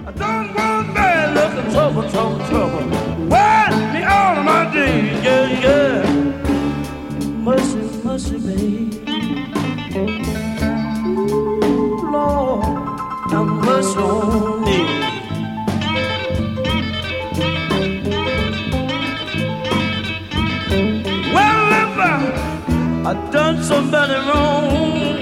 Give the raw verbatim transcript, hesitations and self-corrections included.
I don't want bad luck and trouble, trouble, trouble. Why me all of my days, yeah, yeah. Mercy, mercy, babe. Ooh, Lord, have mercy on me. Well, if I, I done somebody wrong,